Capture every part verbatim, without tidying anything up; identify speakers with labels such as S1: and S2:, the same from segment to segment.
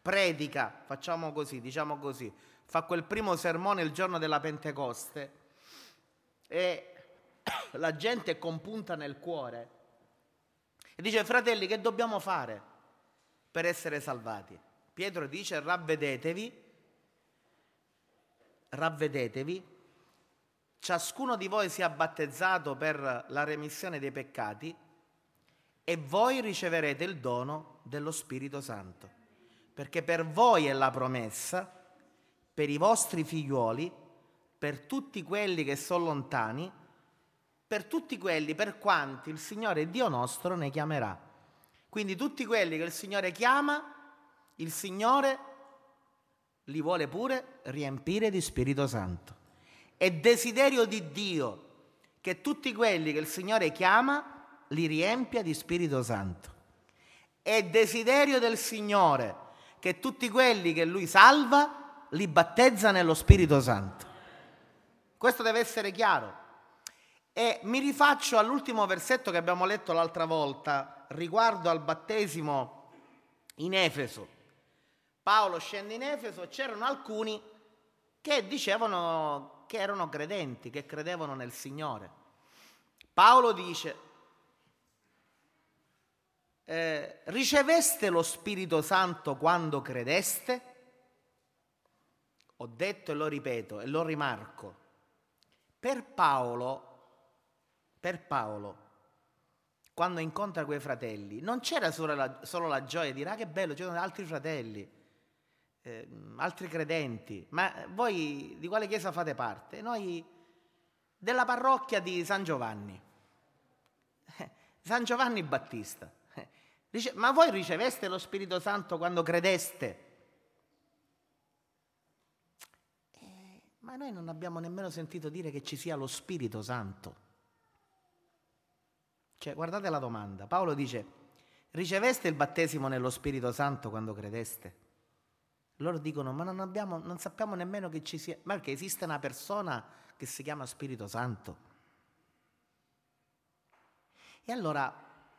S1: predica, facciamo così, diciamo così, fa quel primo sermone il giorno della Pentecoste e la gente è compunta nel cuore e dice: fratelli, che dobbiamo fare per essere salvati? Pietro dice: ravvedetevi, ravvedetevi, ciascuno di voi sia battezzato per la remissione dei peccati e voi riceverete il dono dello Spirito Santo, perché per voi è la promessa, per i vostri figliuoli, per tutti quelli che sono lontani, per tutti quelli per quanti il Signore Dio nostro ne chiamerà. Quindi tutti quelli che il Signore chiama, il Signore li vuole pure riempire di Spirito Santo. È desiderio di Dio che tutti quelli che il Signore chiama li riempia di Spirito Santo. È desiderio del Signore che tutti quelli che Lui salva li battezza nello Spirito Santo. Questo deve essere chiaro. E mi rifaccio all'ultimo versetto che abbiamo letto l'altra volta riguardo al battesimo in Efeso. Paolo scende in Efeso, c'erano alcuni che dicevano che erano credenti, che credevano nel Signore. Paolo dice: eh, riceveste lo Spirito Santo quando credeste? Ho detto e lo ripeto e lo rimarco. Per Paolo Per Paolo, quando incontra quei fratelli, non c'era solo la, solo la gioia di dire: ah, che bello, c'erano altri fratelli, eh, altri credenti. Ma voi di quale chiesa fate parte? Noi della parrocchia di San Giovanni, San Giovanni Battista. Dice: ma voi riceveste lo Spirito Santo quando credeste? Eh, ma noi non abbiamo nemmeno sentito dire che ci sia lo Spirito Santo. Cioè, guardate la domanda. Paolo dice: riceveste il battesimo nello Spirito Santo quando credeste? Loro dicono: ma non abbiamo, non sappiamo nemmeno che ci sia, ma che esiste una persona che si chiama Spirito Santo. E allora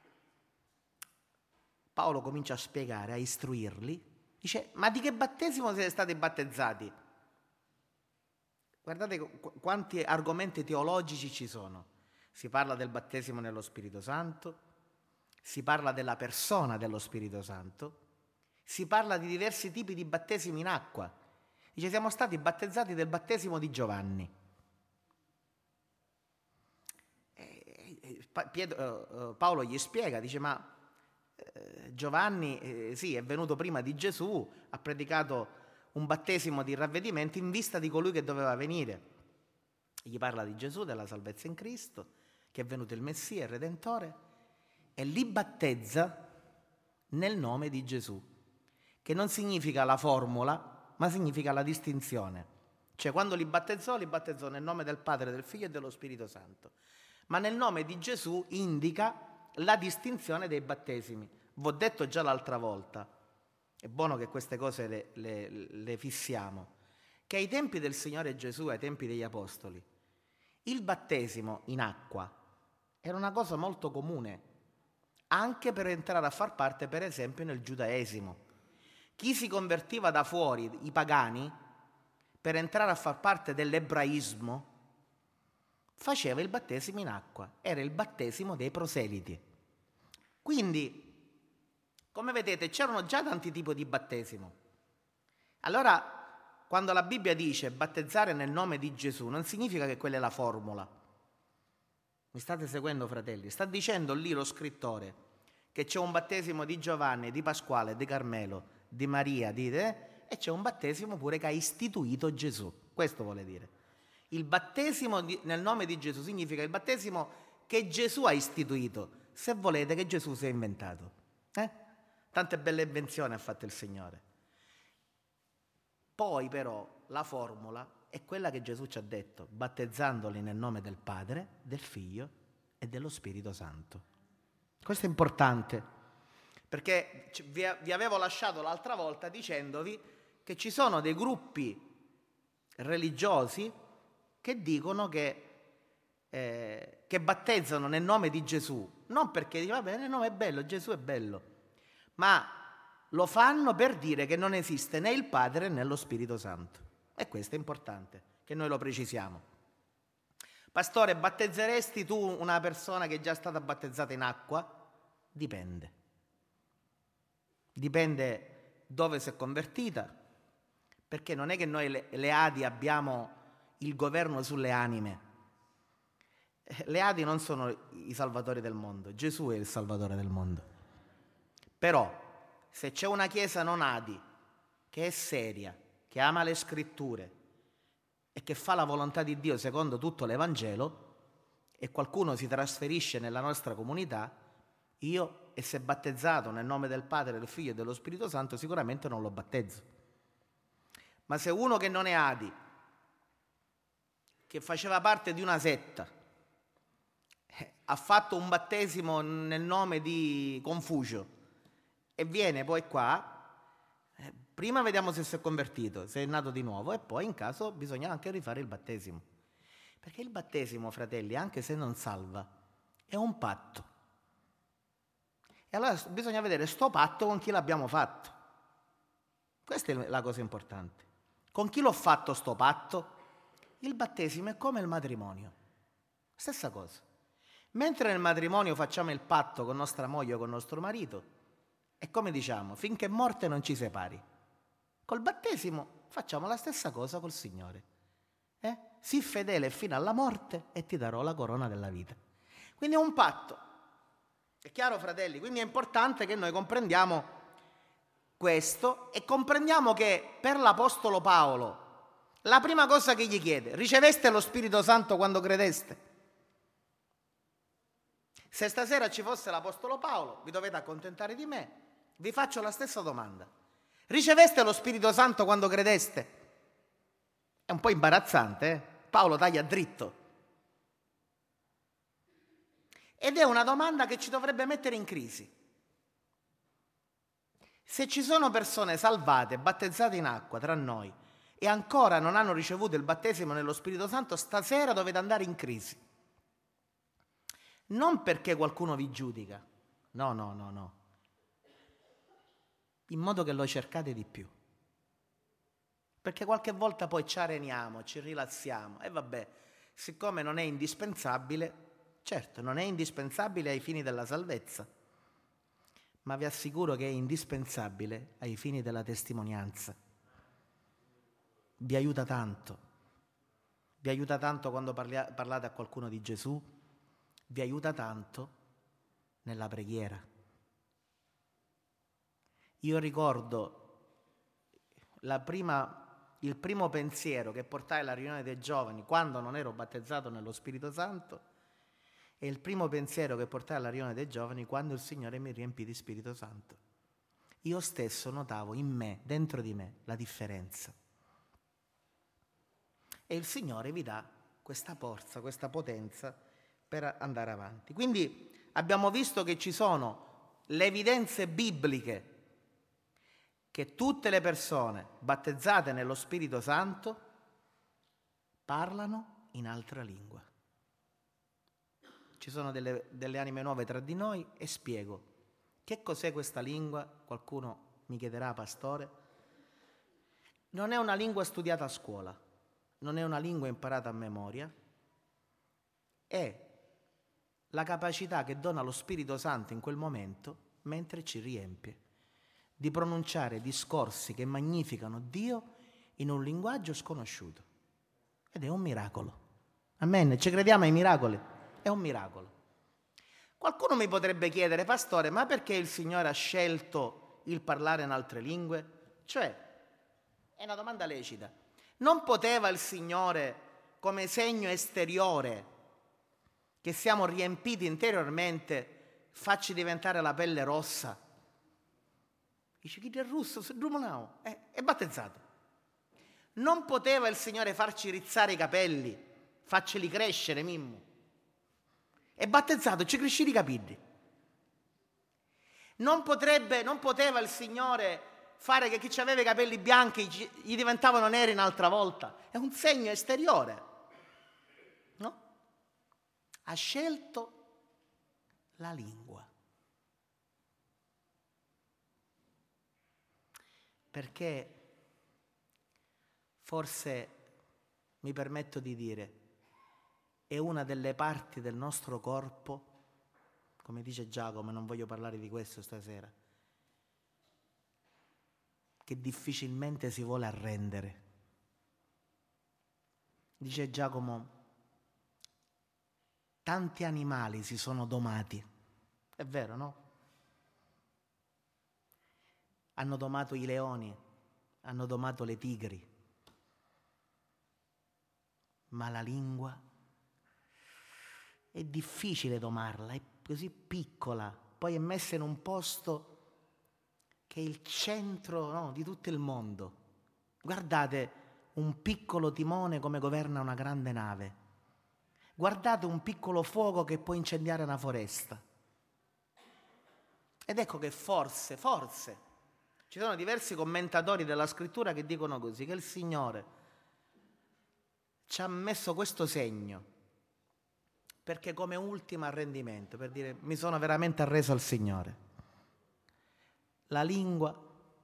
S1: Paolo comincia a spiegare, a istruirli, dice: ma di che battesimo siete stati battezzati? Guardate quanti argomenti teologici ci sono. Si parla del battesimo nello Spirito Santo, si parla della persona dello Spirito Santo, si parla di diversi tipi di battesimi in acqua. Dice: siamo stati battezzati del battesimo di Giovanni. E, e, Pietro, Paolo gli spiega, dice: ma eh, Giovanni eh, sì, è venuto prima di Gesù, ha predicato un battesimo di ravvedimento in vista di colui che doveva venire. Gli parla di Gesù, della salvezza in Cristo, che è venuto il Messia, il Redentore, e li battezza nel nome di Gesù, che non significa la formula, ma significa la distinzione. Cioè, quando li battezzò, li battezzò nel nome del Padre, del Figlio e dello Spirito Santo. Ma nel nome di Gesù indica la distinzione dei battesimi. V'ho detto già l'altra volta, è buono che queste cose le, le, le fissiamo, che ai tempi del Signore Gesù, ai tempi degli Apostoli, il battesimo in acqua era una cosa molto comune, anche per entrare a far parte, per esempio, nel giudaesimo. Chi si convertiva da fuori, i pagani, per entrare a far parte dell'ebraismo, faceva il battesimo in acqua, era il battesimo dei proseliti. Quindi, come vedete, c'erano già tanti tipi di battesimo. Allora, quando la Bibbia dice battezzare nel nome di Gesù, non significa che quella è la formula. Mi state seguendo, fratelli? Sta dicendo lì lo scrittore che c'è un battesimo di Giovanni, di Pasquale, di Carmelo, di Maria, di te, e c'è un battesimo pure che ha istituito Gesù. Questo vuole dire. Il battesimo di, nel nome di Gesù significa il battesimo che Gesù ha istituito, se volete che Gesù si è inventato. Eh? Tante belle invenzioni ha fatto il Signore. Poi però la formula è quella che Gesù ci ha detto, battezzandoli nel nome del Padre, del Figlio e dello Spirito Santo. Questo è importante, perché vi avevo lasciato l'altra volta dicendovi che ci sono dei gruppi religiosi che dicono che, eh, che battezzano nel nome di Gesù, non perché dicono: va bene, il nome è bello, Gesù è bello, ma lo fanno per dire che non esiste né il Padre né lo Spirito Santo. E questo è importante, che noi lo precisiamo. Pastore, battezzeresti tu una persona che è già stata battezzata in acqua? Dipende. Dipende dove si è convertita, perché non è che noi le, le Adi abbiamo il governo sulle anime. Le Adi non sono i salvatori del mondo, Gesù è il salvatore del mondo. Però, se c'è una chiesa non Adi, che è seria, che ama le scritture e che fa la volontà di Dio secondo tutto l'Evangelo, e qualcuno si trasferisce nella nostra comunità, io, e se battezzato nel nome del Padre, del Figlio e dello Spirito Santo, sicuramente non lo battezzo. Ma se uno che non è Adi, che faceva parte di una setta, ha fatto un battesimo nel nome di Confucio e viene poi qua, eh, prima vediamo se si è convertito, se è nato di nuovo, e poi in caso bisogna anche rifare il battesimo. Perché il battesimo, fratelli, anche se non salva, è un patto. E allora bisogna vedere sto patto con chi l'abbiamo fatto. Questa è la cosa importante. Con chi l'ho fatto sto patto? Il battesimo è come il matrimonio. Stessa cosa. Mentre nel matrimonio facciamo il patto con nostra moglie o con nostro marito, è come diciamo, finché morte non ci separi. Col battesimo facciamo la stessa cosa col Signore. Eh? Sii fedele fino alla morte e ti darò la corona della vita. Quindi è un patto. È chiaro, fratelli? Quindi è importante che noi comprendiamo questo e comprendiamo che per l'Apostolo Paolo la prima cosa che gli chiede: riceveste lo Spirito Santo quando credeste? Se stasera ci fosse l'Apostolo Paolo, vi dovete accontentare di me, vi faccio la stessa domanda. Riceveste lo Spirito Santo quando credeste? È un po' imbarazzante, eh? Paolo taglia dritto. Ed è una domanda che ci dovrebbe mettere in crisi. Se ci sono persone salvate, battezzate in acqua tra noi e ancora non hanno ricevuto il battesimo nello Spirito Santo, stasera dovete andare in crisi. Non perché qualcuno vi giudica, no, no, no, no, in modo che lo cercate di più. Perché qualche volta poi ci areniamo, ci rilassiamo e vabbè, siccome non è indispensabile, certo, non è indispensabile ai fini della salvezza, ma vi assicuro che è indispensabile ai fini della testimonianza. Vi aiuta tanto, vi aiuta tanto quando parlia, parlate a qualcuno di Gesù, vi aiuta tanto nella preghiera. Io ricordo la prima... il primo pensiero che portai alla riunione dei giovani quando non ero battezzato nello Spirito Santo e il primo pensiero che portai alla riunione dei giovani quando il Signore mi riempì di Spirito Santo. Io stesso notavo in me, dentro di me, la differenza. E il Signore vi dà questa forza, questa potenza per andare avanti. Quindi abbiamo visto che ci sono le evidenze bibliche che tutte le persone battezzate nello Spirito Santo parlano in altra lingua. Ci sono delle, delle anime nuove tra di noi e spiego. Che cos'è questa lingua? Qualcuno mi chiederà, pastore. Non è una lingua studiata a scuola, non è una lingua imparata a memoria, è la capacità che dona lo Spirito Santo in quel momento mentre ci riempie di pronunciare discorsi che magnificano Dio in un linguaggio sconosciuto. Ed è un miracolo. Amen. Ci crediamo ai miracoli? È un miracolo. Qualcuno mi potrebbe chiedere, pastore, ma perché il Signore ha scelto il parlare in altre lingue? Cioè, è una domanda lecita. Non poteva il Signore, come segno esteriore, che siamo riempiti interiormente, farci diventare la pelle rossa? Dice, chi è russo, Drumonao, è, è battezzato. Non poteva il Signore farci rizzare i capelli, farceli crescere, Mimmo. È battezzato, ci cresci i capelli. Non potrebbe, non poteva il Signore fare che chi aveva i capelli bianchi gli diventavano neri un'altra volta. È un segno esteriore, no? Ha scelto la lingua. perché forse, mi permetto di dire, è una delle parti del nostro corpo, come dice Giacomo, non voglio parlare di questo stasera, che difficilmente si vuole arrendere. Dice Giacomo, tanti animali si sono domati, è vero, no? Hanno domato i leoni, hanno domato le tigri, ma la lingua è difficile domarla, è così piccola, poi è messa in un posto che è il centro, no, di tutto il mondo. Guardate un piccolo timone come governa una grande nave. Guardate un piccolo fuoco che può incendiare una foresta. Ed ecco che forse, forse, ci sono diversi commentatori della scrittura che dicono così, che il Signore ci ha messo questo segno perché come ultimo arrendimento, per dire mi sono veramente arreso al Signore. La lingua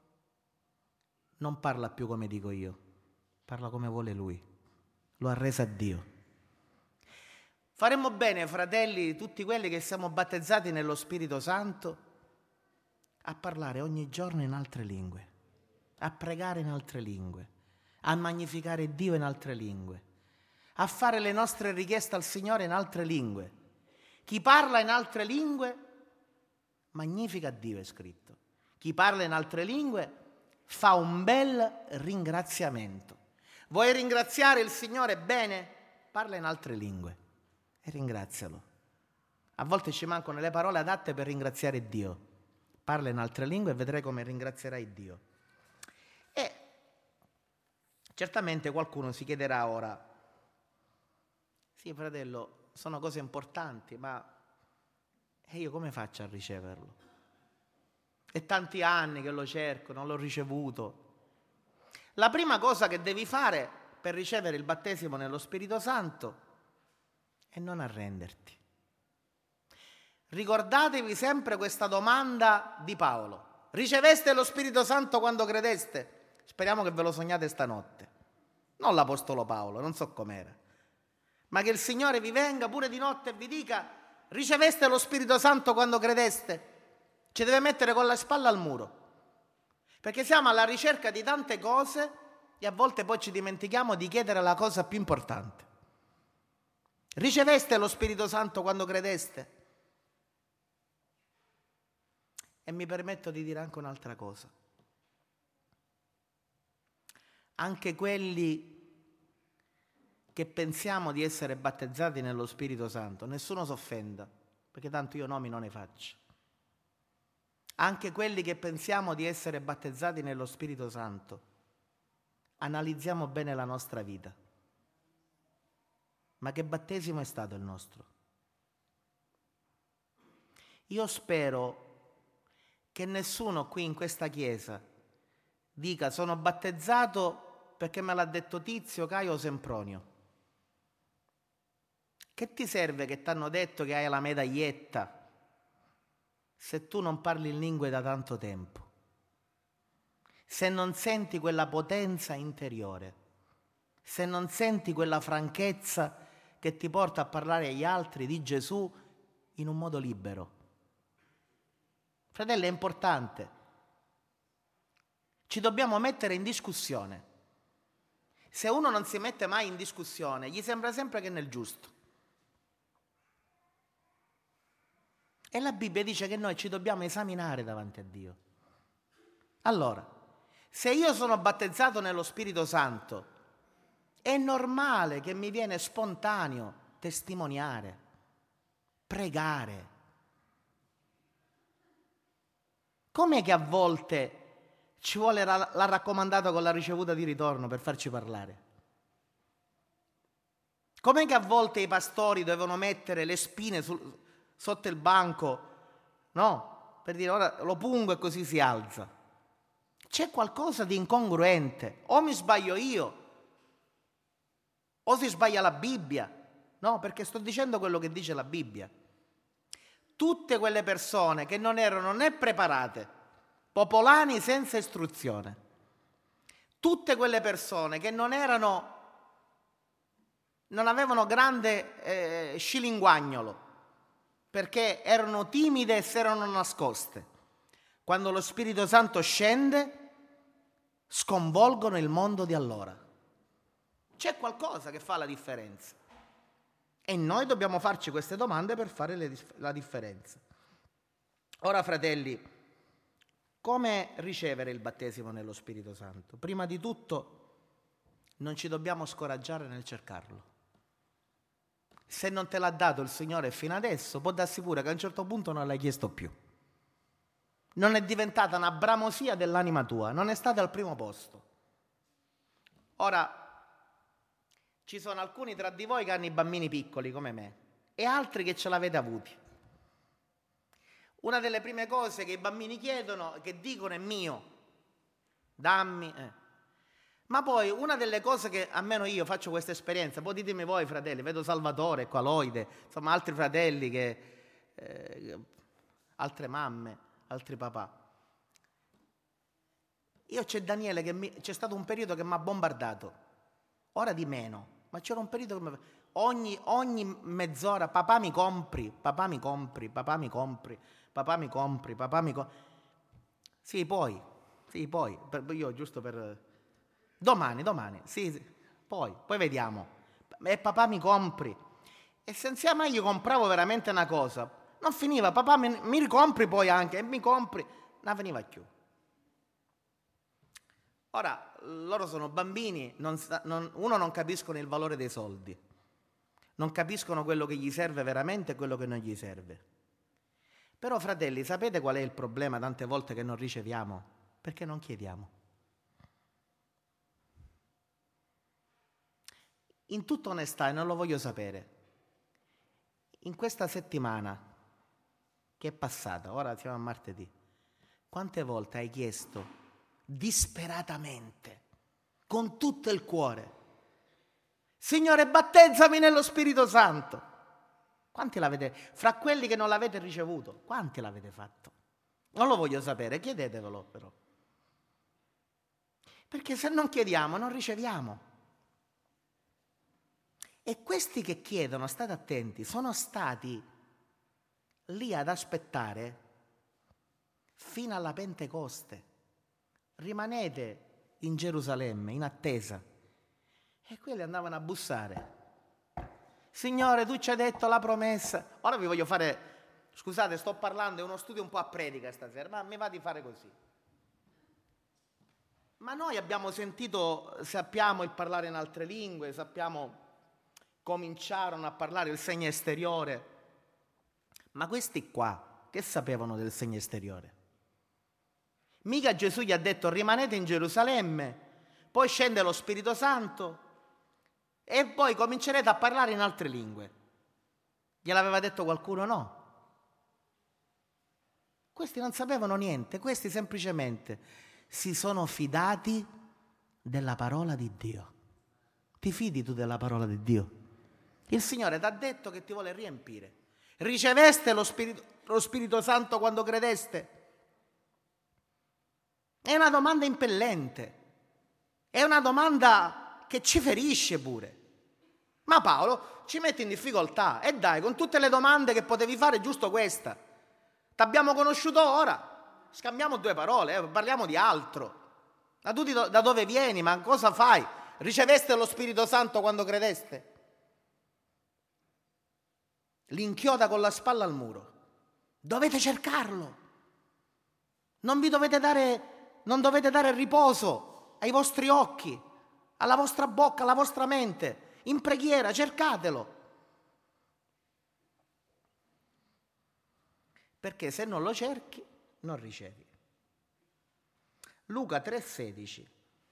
S1: non parla più come dico io, parla come vuole Lui, lo ha reso a Dio. Faremmo bene, fratelli, tutti quelli che siamo battezzati nello Spirito Santo, a parlare ogni giorno in altre lingue, a pregare in altre lingue, a magnificare Dio in altre lingue, a fare le nostre richieste al Signore in altre lingue. Chi parla in altre lingue magnifica Dio, è scritto. Chi parla in altre lingue fa un bel ringraziamento. Vuoi ringraziare il Signore bene? Parla in altre lingue e ringrazialo. A volte ci mancano le parole adatte per ringraziare Dio. Parla in altre lingue e vedrai come ringrazierai Dio. E certamente qualcuno si chiederà ora, sì fratello, sono cose importanti, ma e io come faccio a riceverlo? È tanti anni che lo cerco, non l'ho ricevuto. La prima cosa che devi fare per ricevere il battesimo nello Spirito Santo è non arrenderti. Ricordatevi sempre questa domanda di Paolo. Riceveste lo Spirito Santo quando credeste? Speriamo che ve lo sognate stanotte. Non l'Apostolo Paolo, non so com'era. Ma che il Signore vi venga pure di notte e vi dica riceveste lo Spirito Santo quando credeste? Ci deve mettere con la spalla al muro. Perché siamo alla ricerca di tante cose e a volte poi ci dimentichiamo di chiedere la cosa più importante. Riceveste lo Spirito Santo quando credeste? E mi permetto di dire anche un'altra cosa. Anche quelli che pensiamo di essere battezzati nello Spirito Santo, nessuno si offenda, perché tanto io nomi non ne faccio. Anche quelli che pensiamo di essere battezzati nello Spirito Santo, analizziamo bene la nostra vita. Ma che battesimo è stato il nostro? Io spero che nessuno qui in questa chiesa dica sono battezzato perché me l'ha detto Tizio, Caio o Sempronio. Che ti serve che ti hanno detto che hai la medaglietta se tu non parli in lingue da tanto tempo? Se non senti quella potenza interiore, se non senti quella franchezza che ti porta a parlare agli altri di Gesù in un modo libero. Fratelli, è importante. Ci dobbiamo mettere in discussione. Se uno non si mette mai in discussione, gli sembra sempre che è nel giusto. E la Bibbia dice che noi ci dobbiamo esaminare davanti a Dio. Allora, se io sono battezzato nello Spirito Santo, è normale che mi viene spontaneo testimoniare, pregare. Com'è che a volte ci vuole la, la raccomandata con la ricevuta di ritorno per farci parlare? Com'è che a volte i pastori devono mettere le spine sul, sotto il banco, no? Per dire ora lo pungo e così si alza. C'è qualcosa di incongruente. O mi sbaglio io, o si sbaglia la Bibbia. No, perché sto dicendo quello che dice la Bibbia. Tutte quelle persone che non erano né preparate, popolani senza istruzione, tutte quelle persone che non erano, non avevano grande eh, scilinguagnolo, perché erano timide e si erano nascoste, quando lo Spirito Santo scende, sconvolgono il mondo di allora. C'è qualcosa che fa la differenza. E noi dobbiamo farci queste domande per fare le, la differenza. Ora, fratelli, come ricevere il battesimo nello Spirito Santo? Prima di tutto, non ci dobbiamo scoraggiare nel cercarlo. Se non te l'ha dato il Signore fino adesso, può darsi pure che a un certo punto non l'hai chiesto più. Non è diventata una bramosia dell'anima tua, non è stata al primo posto. Ora, ci sono alcuni tra di voi che hanno i bambini piccoli come me e altri che ce l'avete avuti. Una delle prime cose che i bambini chiedono, che dicono, è mio, dammi. Eh. Ma poi una delle cose che, almeno io faccio questa esperienza, poi ditemi voi fratelli, vedo Salvatore, ecco, Aloide, insomma altri fratelli, che, eh, altre mamme, altri papà. Io c'è Daniele, che mi, c'è stato un periodo che mi ha bombardato, ora di meno, ma c'era un periodo che mi, ogni, ogni mezz'ora, papà mi compri, papà mi compri, papà mi compri, papà mi compri, papà mi compri. Sì, poi, sì, poi, per, io giusto per... Domani, domani, sì, sì, poi, poi vediamo. E papà mi compri. E senza mai io compravo veramente una cosa, non finiva, papà mi, mi ricompri poi anche, e mi compri, non veniva più. Ora, loro sono bambini, non, non, uno non capiscono il valore dei soldi, non capiscono quello che gli serve veramente e quello che non gli serve. Però, fratelli, sapete qual è il problema tante volte che non riceviamo? Perché non chiediamo. In tutta onestà, e non lo voglio sapere, in questa settimana che è passata, ora siamo a martedì, quante volte hai chiesto disperatamente, con tutto il cuore, Signore, battezzami nello Spirito Santo? Quanti l'avete, fra quelli che non l'avete ricevuto, quanti l'avete fatto? Non lo voglio sapere, chiedetevelo però. Perché se non chiediamo, non riceviamo. E questi che chiedono, state attenti, sono stati lì ad aspettare fino alla Pentecoste. Rimanete in Gerusalemme, in attesa. E quelli andavano a bussare. Signore, tu ci hai detto la promessa. Ora vi voglio fare, scusate, sto parlando, è uno studio un po' a predica stasera, ma mi va di fare così. Ma noi abbiamo sentito, sappiamo il parlare in altre lingue, sappiamo... cominciarono a parlare il segno esteriore. Ma questi qua, che sapevano del segno esteriore? Mica Gesù gli ha detto rimanete in Gerusalemme, poi scende lo Spirito Santo e poi comincerete a parlare in altre lingue. Gliel'aveva detto qualcuno? No. Questi non sapevano niente, questi semplicemente si sono fidati della parola di Dio. Ti fidi tu della parola di Dio? Il Signore ti ha detto che ti vuole riempire. Riceveste lo Spirito, lo Spirito Santo quando credeste? È una domanda impellente. È una domanda che ci ferisce pure. Ma Paolo ci mette in difficoltà. E dai, con tutte le domande che potevi fare, giusto questa. T'abbiamo conosciuto ora. Scambiamo due parole, eh, parliamo di altro. Ma tu da dove vieni? Ma cosa fai? Riceveste lo Spirito Santo quando credeste? L'inchioda con la spalla al muro. Dovete cercarlo. Non vi dovete dare, non dovete dare riposo ai vostri occhi, alla vostra bocca, alla vostra mente. In preghiera, cercatelo. Perché se non lo cerchi, non ricevi. Luca tre sedici.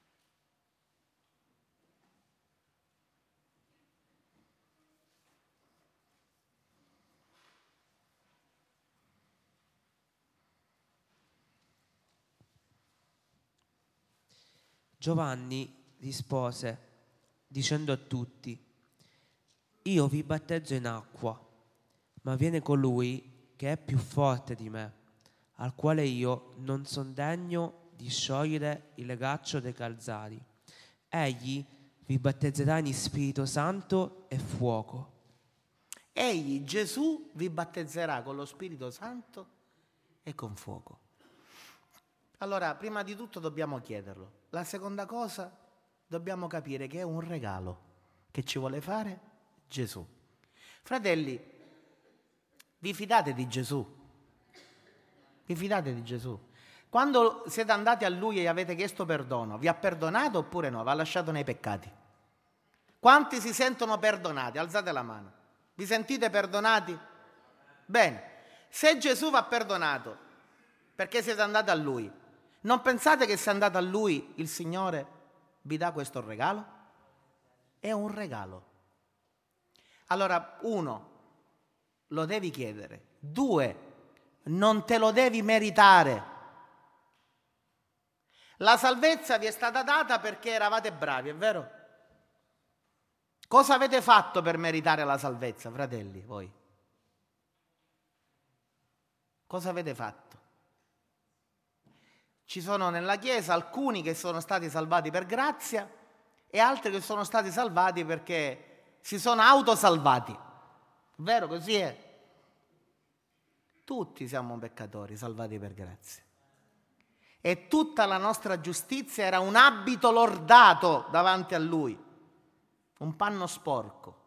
S2: Giovanni rispose dicendo a tutti: io vi battezzo in acqua, ma viene colui che è più forte di me, al quale io non son degno di sciogliere il laccio dei calzari. Egli vi battezzerà in Spirito Santo e fuoco.
S1: Egli, Gesù, vi battezzerà con lo Spirito Santo e con fuoco. Allora, prima di tutto dobbiamo chiederlo. La seconda cosa, dobbiamo capire che è un regalo che ci vuole fare Gesù. Fratelli, vi fidate di Gesù? Vi fidate di Gesù? Quando siete andati a Lui e gli avete chiesto perdono, vi ha perdonato oppure no? Vi ha lasciato nei peccati? Quanti si sentono perdonati? Alzate la mano. Vi sentite perdonati? Bene. Se Gesù vi ha perdonato perché siete andati a Lui, non pensate che se andate a Lui il Signore vi dà questo regalo? È un regalo. Allora, uno, lo devi chiedere. Due, non te lo devi meritare. La salvezza vi è stata data perché eravate bravi, è vero? Cosa avete fatto per meritare la salvezza, fratelli, voi? Cosa avete fatto? Ci sono nella Chiesa alcuni che sono stati salvati per grazia e altri che sono stati salvati perché si sono autosalvati. Vero, così è? Tutti siamo peccatori salvati per grazia. E tutta la nostra giustizia era un abito lordato davanti a Lui, un panno sporco.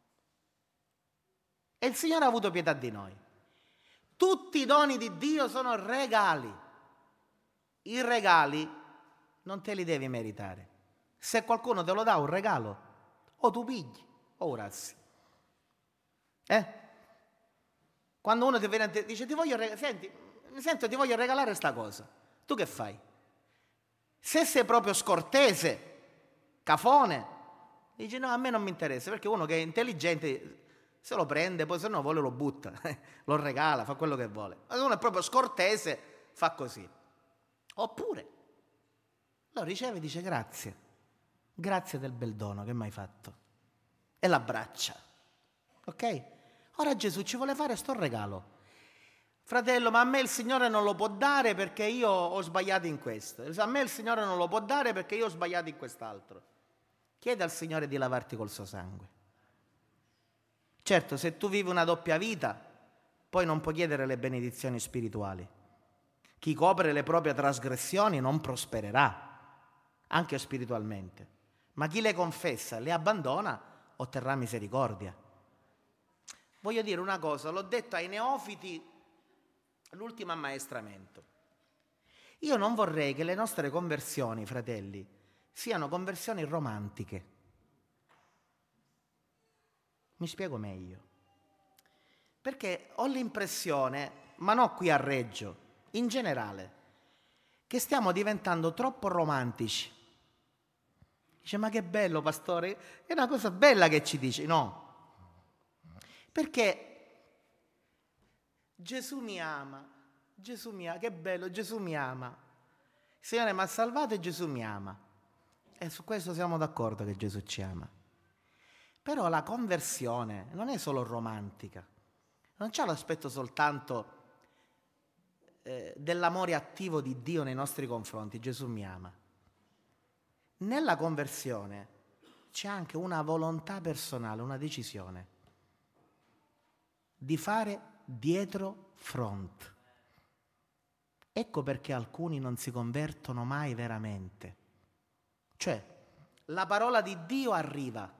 S1: E il Signore ha avuto pietà di noi. Tutti i doni di Dio sono regali. I regali non te li devi meritare. Se qualcuno te lo dà un regalo, o tu pigli o urassi. Eh? Quando uno ti viene e dice ti voglio regalare, senti, sento, ti voglio regalare sta cosa. Tu che fai? Se sei proprio scortese, cafone, dici no, a me non mi interessa, perché uno che è intelligente se lo prende, poi se no vuole lo butta, lo regala, fa quello che vuole. Ma se uno è proprio scortese, fa così. Oppure lo riceve e dice grazie, grazie del bel dono che mi hai fatto. E l'abbraccia. Ok? Ora Gesù ci vuole fare sto regalo. Fratello, ma a me il Signore non lo può dare perché io ho sbagliato in questo. A me il Signore non lo può dare perché io ho sbagliato in quest'altro. Chiedi al Signore di lavarti col suo sangue. Certo, se tu vivi una doppia vita, poi non puoi chiedere le benedizioni spirituali. Chi copre le proprie trasgressioni non prospererà, anche spiritualmente. Ma chi le confessa e le abbandona otterrà misericordia. Voglio dire una cosa, l'ho detto ai neofiti l'ultimo ammaestramento. Io non vorrei che le nostre conversioni, fratelli, siano conversioni romantiche. Mi spiego meglio. Perché ho l'impressione, ma non qui a Reggio, in generale, che stiamo diventando troppo romantici. Dice, ma che bello, pastore, è una cosa bella che ci dici. No, perché Gesù mi ama, Gesù mi ama, che bello, Gesù mi ama. Il Signore mi ha salvato e Gesù mi ama. E su questo siamo d'accordo che Gesù ci ama. Però la conversione non è solo romantica, non c'è l'aspetto soltanto eh, dell'amore attivo di Dio nei nostri confronti, Gesù mi ama. Nella conversione c'è anche una volontà personale, una decisione di fare dietro front. Ecco perché alcuni non si convertono mai veramente. Cioè, la parola di Dio arriva.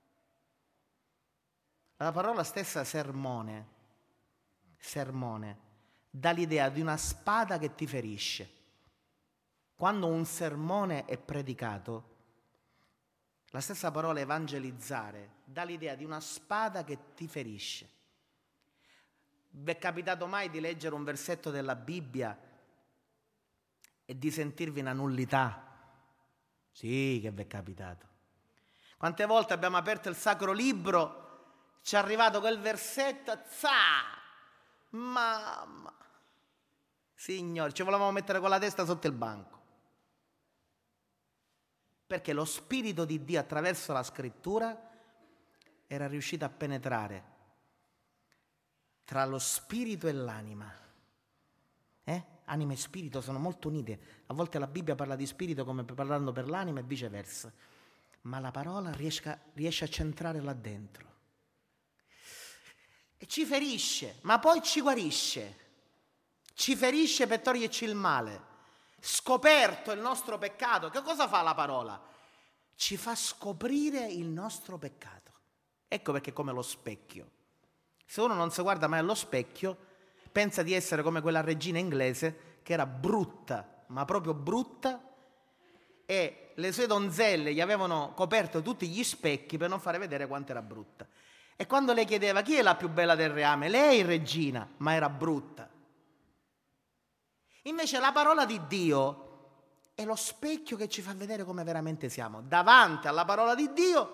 S1: La parola stessa sermone, sermone, dà l'idea di una spada che ti ferisce. Quando un sermone è predicato, la stessa parola evangelizzare dà l'idea di una spada che ti ferisce. Vi è capitato mai di leggere un versetto della Bibbia e di sentirvi una nullità? Sì, che vi è capitato. Quante volte abbiamo aperto il Sacro Libro, ci è arrivato quel versetto, za! Mamma! Signore, ci volevamo mettere con la testa sotto il banco. Perché lo Spirito di Dio attraverso la Scrittura era riuscito a penetrare tra lo spirito e l'anima, eh? Anima e spirito sono molto unite. A volte la Bibbia parla di spirito come parlando per l'anima e viceversa. Ma la parola riesca, riesce a centrare là dentro. E ci ferisce, ma poi ci guarisce. Ci ferisce per toglierci il male. Scoperto il nostro peccato, che cosa fa la parola? Ci fa scoprire il nostro peccato. Ecco perché è come lo specchio. Se uno non si guarda mai allo specchio, pensa di essere come quella regina inglese che era brutta, ma proprio brutta, e le sue donzelle gli avevano coperto tutti gli specchi per non fare vedere quanto era brutta. E quando lei chiedeva chi è la più bella del reame, lei regina, ma era brutta. Invece la parola di Dio è lo specchio che ci fa vedere come veramente siamo. Davanti alla parola di Dio,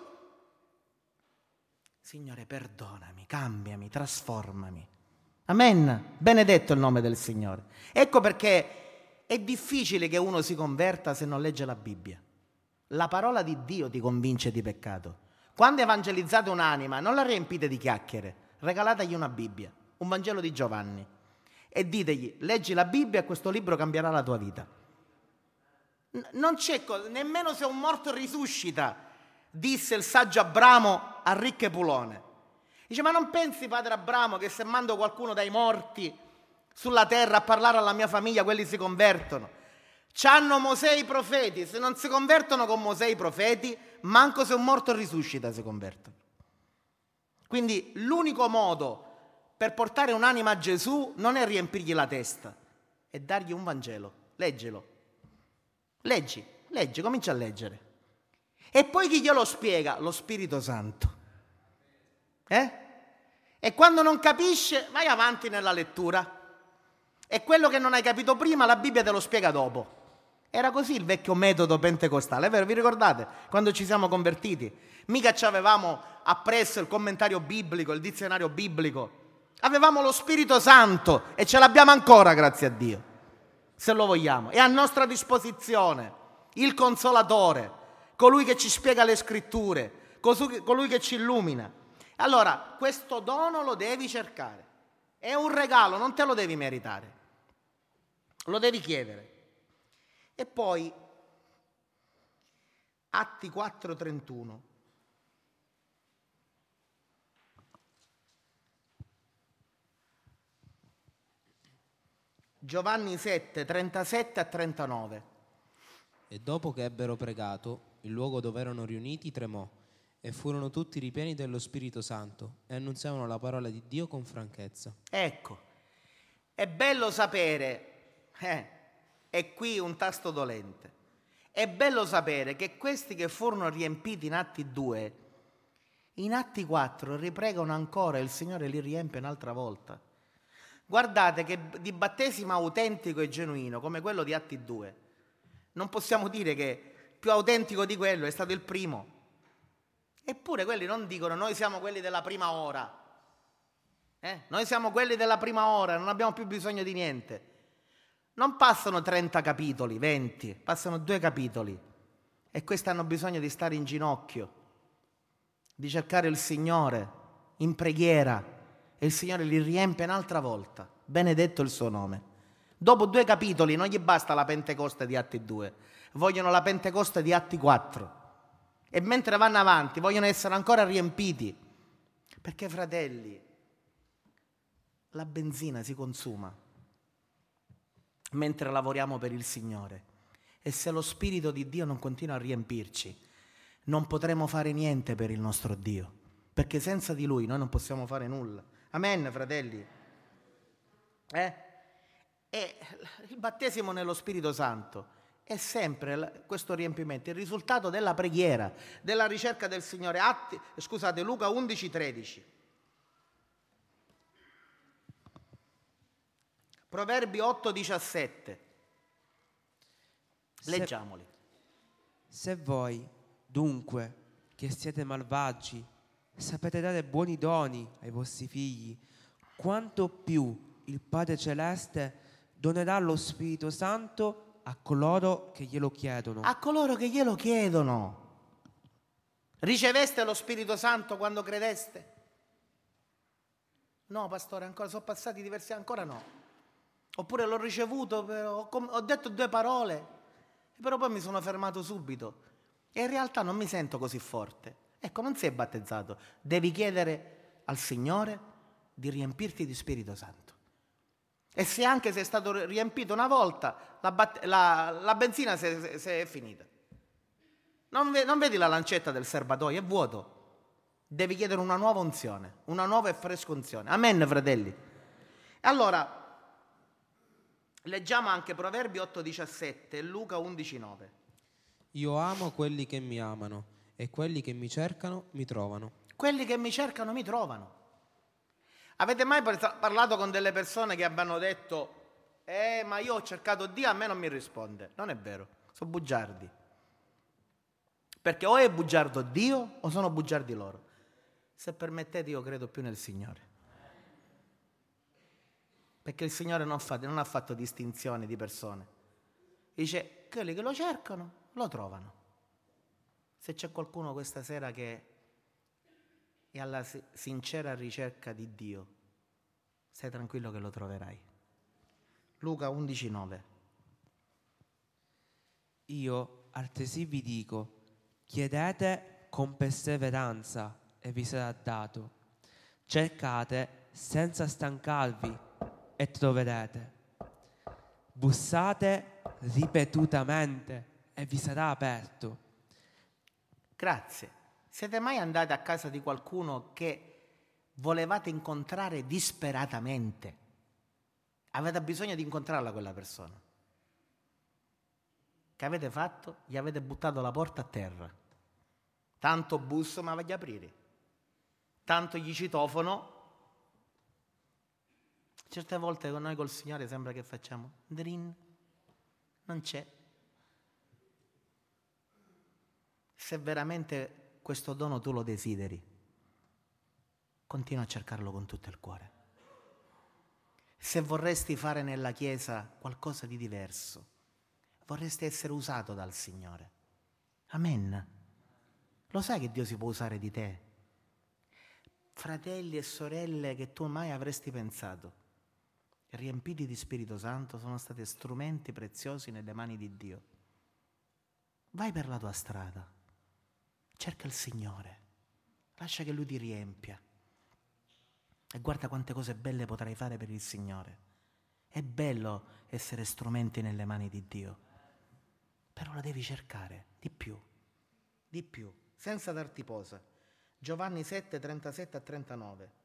S1: Signore, perdonami, cambiami, trasformami. Amen. Benedetto il nome del Signore. Ecco perché è difficile che uno si converta se non legge la Bibbia. La parola di Dio ti convince di peccato. Quando evangelizzate un'anima, non la riempite di chiacchiere, regalategli una Bibbia, un Vangelo di Giovanni, e ditegli: leggi la Bibbia e questo libro cambierà la tua vita. Non c'è cosa, nemmeno se un morto risuscita, disse il saggio Abramo a ricco Epulone. Dice: ma non pensi, padre Abramo, che se mando qualcuno dai morti sulla terra a parlare alla mia famiglia, quelli si convertono? C'hanno Mosè e i profeti, se non si convertono con Mosè e i profeti, manco se un morto risuscita si convertono. Quindi l'unico modo per portare un'anima a Gesù non è riempirgli la testa, è dargli un Vangelo. Leggelo. Leggi, leggi, comincia a leggere. E poi chi glielo spiega? Lo Spirito Santo. Eh? E quando non capisce, vai avanti nella lettura. E quello che non hai capito prima, la Bibbia te lo spiega dopo. Era così il vecchio metodo pentecostale, è vero? Vi ricordate? Quando ci siamo convertiti? Mica ci avevamo appresso il commentario biblico, il dizionario biblico. Avevamo lo Spirito Santo e ce l'abbiamo ancora, grazie a Dio, se lo vogliamo. È a nostra disposizione il Consolatore, colui che ci spiega le Scritture, colui che ci illumina. Allora, questo dono lo devi cercare. È un regalo, non te lo devi meritare. Lo devi chiedere. E poi, Atti quattro trentuno. Giovanni sette, trentasette a trentanove.
S2: E dopo che ebbero pregato, il luogo dove erano riuniti tremò, e furono tutti ripieni dello Spirito Santo, e annunziavano la parola di Dio con franchezza.
S1: Ecco, è bello sapere, eh, è qui un tasto dolente, è bello sapere che questi che furono riempiti in Atti due, in Atti quattro ripregano ancora e il Signore li riempie un'altra volta. Guardate che di battesimo autentico e genuino, come quello di Atti due, non possiamo dire che più autentico di quello è stato il primo. Eppure quelli non dicono: noi siamo quelli della prima ora, eh? Noi siamo quelli della prima ora, non abbiamo più bisogno di niente. Non passano trenta capitoli, venti, passano due capitoli, e questi hanno bisogno di stare in ginocchio, di cercare il Signore in preghiera, e il Signore li riempie un'altra volta. Benedetto il suo nome. Dopo due capitoli non gli basta la Pentecoste di Atti due, vogliono la Pentecoste di Atti quattro. E mentre vanno avanti vogliono essere ancora riempiti, perché, fratelli, la benzina si consuma mentre lavoriamo per il Signore, e se lo Spirito di Dio non continua a riempirci, non potremo fare niente per il nostro Dio, perché senza di Lui noi non possiamo fare nulla. Amen, fratelli? Eh? E il battesimo nello Spirito Santo è sempre questo riempimento, il risultato della preghiera, della ricerca del Signore. Atti, scusate, Luca undici tredici. Proverbi otto diciassette. Leggiamoli.
S2: Se, se voi, dunque, che siete malvagi, sapete dare buoni doni ai vostri figli, quanto più il Padre Celeste donerà lo Spirito Santo a coloro che glielo chiedono.
S1: A coloro che glielo chiedono. Riceveste lo Spirito Santo quando credeste? No, pastore, ancora sono passati diversi anni, ancora no. Oppure l'ho ricevuto, però, ho, com- ho detto due parole, però poi mi sono fermato subito. E in realtà non mi sento così forte. Ecco, non sei battezzato. Devi chiedere al Signore di riempirti di Spirito Santo. E se anche sei stato riempito una volta, la, bat- la, la benzina si è finita. Non, ve- non vedi la lancetta del serbatoio, è vuoto. Devi chiedere una nuova unzione, una nuova e fresca unzione. Amen, fratelli. Allora, leggiamo anche Proverbi otto diciassette e Luca undici nove.
S3: Io amo quelli che mi amano e quelli che mi cercano mi trovano.
S1: Quelli che mi cercano mi trovano. Avete mai parlato con delle persone che abbiano detto eh ma io ho cercato Dio, a me non mi risponde? Non è vero, sono bugiardi. Perché o è bugiardo Dio o sono bugiardi loro. Se permettete, io credo più nel Signore. Perché il Signore non, fa, non ha fatto distinzioni di persone. Dice, quelli che lo cercano, lo trovano. Se c'è qualcuno questa sera che è alla sincera ricerca di Dio, stai tranquillo che lo troverai. Luca undici nove.
S2: Io altresì vi dico, chiedete con perseveranza e vi sarà dato. Cercate senza stancarvi e troverete. Bussate ripetutamente e vi sarà aperto.
S1: Grazie. Siete mai andati a casa di qualcuno che volevate incontrare disperatamente? Avete bisogno di incontrarla quella persona. Che avete fatto? Gli avete buttato la porta a terra. Tanto busso, ma vai a aprire. Tanto gli citofono. Certe volte con noi col Signore sembra che facciamo drin, non c'è. Se veramente questo dono tu lo desideri, continua a cercarlo con tutto il cuore. Se vorresti fare nella Chiesa qualcosa di diverso, vorresti essere usato dal Signore. Amen. Lo sai che Dio si può usare di te? Fratelli e sorelle che tu mai avresti pensato, riempiti di Spirito Santo, sono stati strumenti preziosi nelle mani di Dio. Vai per la tua strada, cerca il Signore, lascia che Lui ti riempia e guarda quante cose belle potrai fare per il Signore. È bello essere strumenti nelle mani di Dio, però lo devi cercare di più, di più, senza darti posa. Giovanni sette, trentasette a trentanove.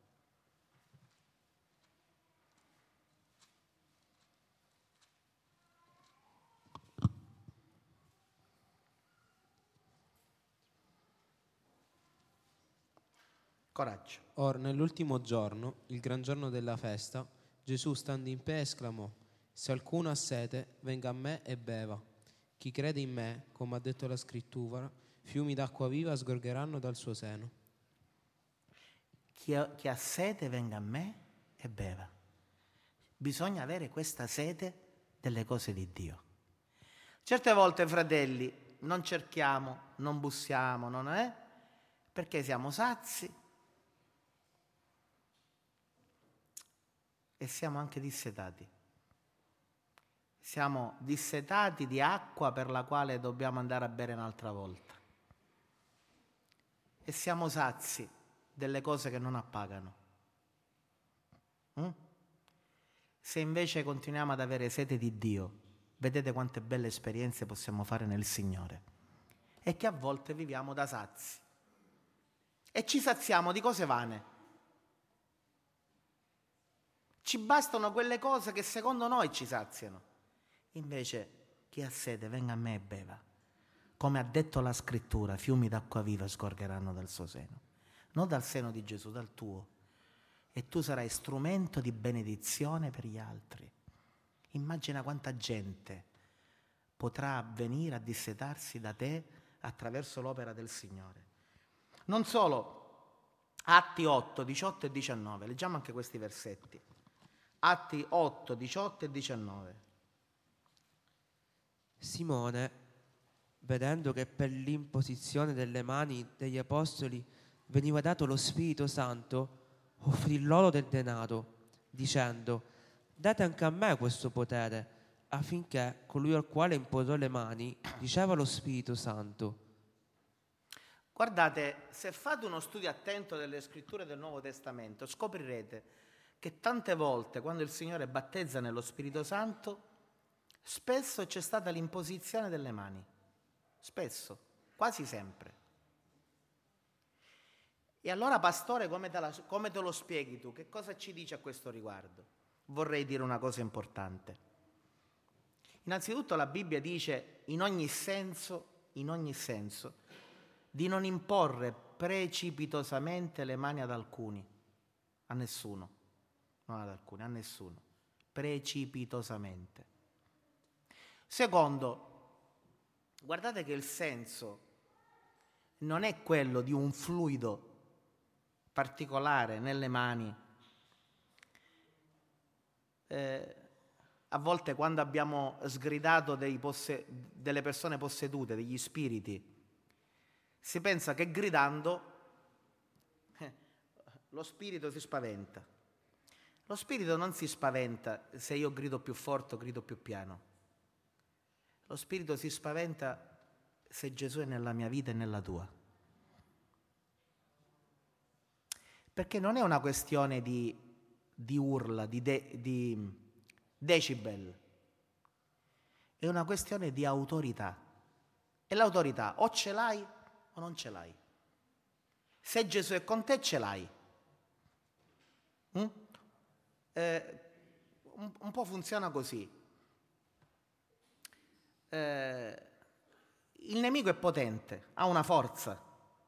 S1: Coraggio.
S3: Or nell'ultimo giorno, il gran giorno della festa, Gesù stando in piedi esclamò: se qualcuno ha sete, venga a me e beva. Chi crede in me, come ha detto la scrittura, fiumi d'acqua viva sgorgeranno dal suo seno.
S1: Chi ha, chi ha sete venga a me e beva. Bisogna avere questa sete delle cose di Dio. Certe volte, fratelli, non cerchiamo, non bussiamo, non è? Perché siamo sazi e siamo anche dissetati. Siamo dissetati di acqua per la quale dobbiamo andare a bere un'altra volta. E siamo sazi delle cose che non appagano. Mm? Se invece continuiamo ad avere sete di Dio, vedete quante belle esperienze possiamo fare nel Signore. E che a volte viviamo da sazi. E ci saziamo di cose vane. Ci bastano quelle cose che secondo noi ci saziano. Invece chi ha sete venga a me e beva. Come ha detto la scrittura, fiumi d'acqua viva scorgeranno dal suo seno. Non dal seno di Gesù, dal tuo. E tu sarai strumento di benedizione per gli altri. Immagina quanta gente potrà venire a dissetarsi da te attraverso l'opera del Signore. Non solo, Atti otto, diciotto e diciannove, leggiamo anche questi versetti. Atti otto, diciotto e diciannove.
S2: Simone, vedendo che per l'imposizione delle mani degli apostoli veniva dato lo Spirito Santo, offrì loro del denaro, dicendo: date anche a me questo potere, affinché colui al quale imporrò le mani riceva lo Spirito Santo.
S1: Guardate, se fate uno studio attento delle scritture del Nuovo Testamento, scoprirete che tante volte, quando il Signore battezza nello Spirito Santo, spesso c'è stata l'imposizione delle mani. Spesso, quasi sempre. E allora, pastore, come te, la, come te lo spieghi tu? Che cosa ci dici a questo riguardo? Vorrei dire una cosa importante. Innanzitutto la Bibbia dice in ogni senso, in ogni senso, di non imporre precipitosamente le mani ad alcuni, a nessuno, non ad alcuni, a nessuno, precipitosamente. Secondo, guardate che il senso non è quello di un fluido particolare nelle mani. Eh, a volte quando abbiamo sgridato dei posse- delle persone possedute, degli spiriti, si pensa che gridando eh, lo spirito si spaventa. Lo spirito non si spaventa se io grido più forte o grido più piano. Lo spirito si spaventa se Gesù è nella mia vita e nella tua. Perché non è una questione di, di urla, di, de, di decibel, è una questione di autorità. E l'autorità o ce l'hai o non ce l'hai. Se Gesù è con te, ce l'hai. Mm? Eh, un, un po' funziona così. Eh, il nemico è potente, ha una forza,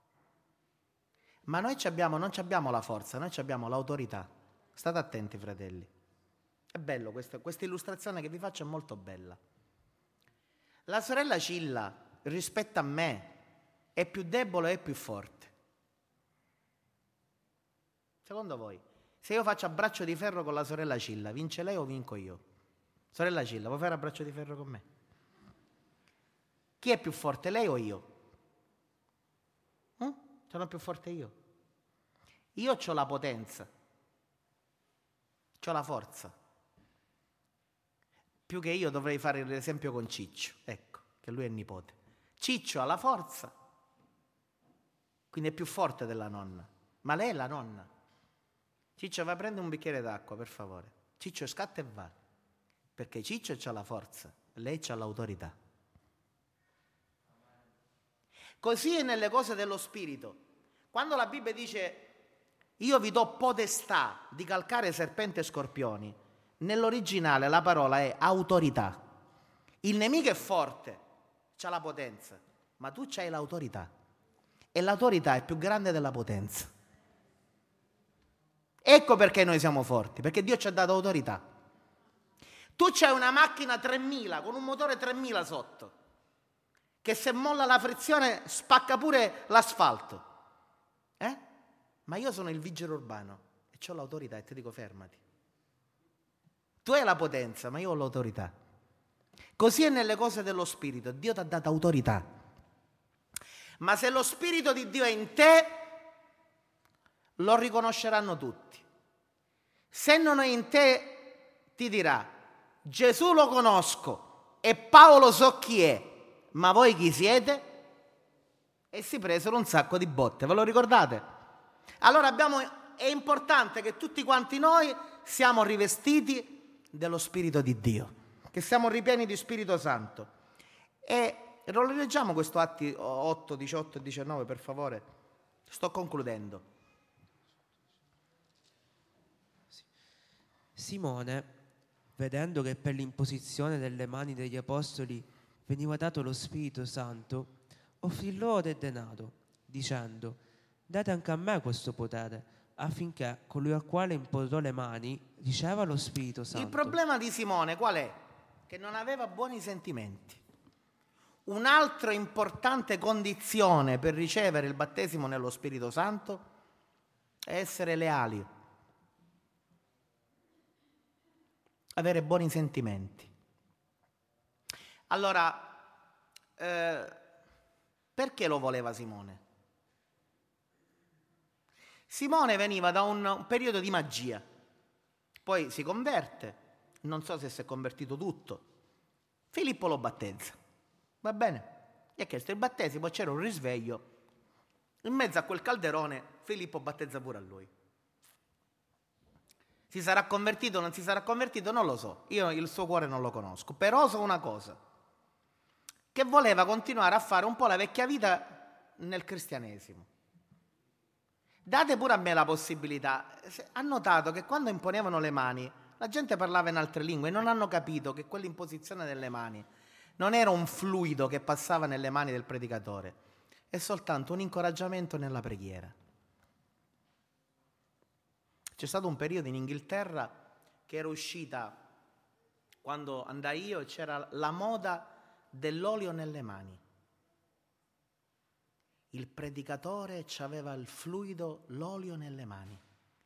S1: ma noi ci abbiamo, non ci abbiamo la forza, noi ci abbiamo l'autorità. State attenti, fratelli. È bello, questa, questa illustrazione che vi faccio è molto bella. La sorella Cilla, rispetto a me, è più debole o è più forte? Secondo voi? Se io faccio a braccio di ferro con la sorella Cilla, vince lei o vinco io? Sorella Cilla, vuoi fare a braccio di ferro con me? Chi è più forte, lei o io? Mm? Sono più forte io. Io ho la potenza, ho la forza. Più che io dovrei fare l'esempio con Ciccio, ecco, che lui è il nipote. Ciccio ha la forza, quindi è più forte della nonna, ma lei è la nonna. Ciccio, vai a prendere un bicchiere d'acqua, per favore. Ciccio scatta e va, perché Ciccio ha la forza, lei ha l'autorità. Così è nelle cose dello spirito. Quando la Bibbia dice io vi do potestà di calcare serpenti e scorpioni, nell'originale la parola è autorità. Il nemico è forte, c'ha la potenza, ma tu c'hai l'autorità. E l'autorità è più grande della potenza. Ecco perché noi siamo forti, perché Dio ci ha dato autorità. Tu c'hai una macchina tremila con un motore tremila sotto, che se molla la frizione spacca pure l'asfalto. Eh? Ma io sono il vigile urbano e ho l'autorità e ti dico fermati. Tu hai la potenza, ma io ho l'autorità. Così è nelle cose dello spirito. Dio ti ha dato autorità. Ma se lo spirito di Dio è in te, lo riconosceranno tutti. Se non è in te, ti dirà Gesù lo conosco e Paolo so chi è, ma voi chi siete? E si presero un sacco di botte, ve lo ricordate? Allora abbiamo, è importante che tutti quanti noi siamo rivestiti dello Spirito di Dio, che siamo ripieni di Spirito Santo. E lo rileggiamo questo Atti otto, diciotto e diciannove, per favore. Sto concludendo.
S2: Simone, vedendo che per l'imposizione delle mani degli apostoli veniva dato lo Spirito Santo, offrì loro del denaro, dicendo: date anche a me questo potere, affinché colui al quale imporrò le mani riceva lo Spirito Santo.
S1: Il problema di Simone qual è? Che non aveva buoni sentimenti. Un'altra importante condizione per ricevere il battesimo nello Spirito Santo è essere leali, avere buoni sentimenti. Allora, eh, perché lo voleva Simone? Simone veniva da un periodo di magia, poi si converte non so se si è convertito tutto, Filippo lo battezza, va bene? Gli ha chiesto il battesimo, c'era un risveglio, in mezzo a quel calderone Filippo battezza pure a lui. Si sarà convertito o non si sarà convertito? Non lo so, io il suo cuore non lo conosco, però so una cosa, che voleva continuare a fare un po' la vecchia vita nel cristianesimo. Date pure a me la possibilità. Ha notato che quando imponevano le mani la gente parlava in altre lingue e non hanno capito che quell'imposizione delle mani non era un fluido che passava nelle mani del predicatore, è soltanto un incoraggiamento nella preghiera. C'è stato un periodo in Inghilterra che era uscita, quando andai io, c'era la moda dell'olio nelle mani. Il predicatore aveva il fluido, l'olio nelle mani.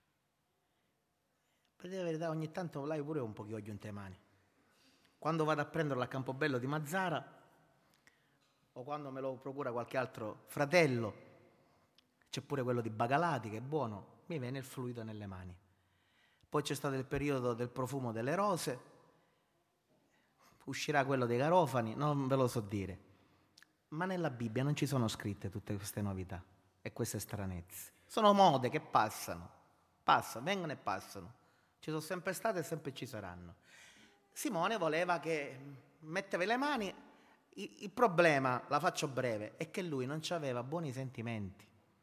S1: Per dire la verità, ogni tanto là pure un po' che olio in te mani. Quando vado a prenderlo a Campobello di Mazzara, o quando me lo procura qualche altro fratello, c'è pure quello di Bagalati che è buono, mi viene il fluido nelle mani. Poi c'è stato il periodo del profumo delle rose, uscirà quello dei garofani, non ve lo so dire. Ma nella Bibbia non ci sono scritte tutte queste novità e queste stranezze. Sono mode che passano, passano, vengono e passano. Ci sono sempre state e sempre ci saranno. Simone voleva che metteva le mani, il problema, la faccio breve, è che lui non aveva buoni sentimenti.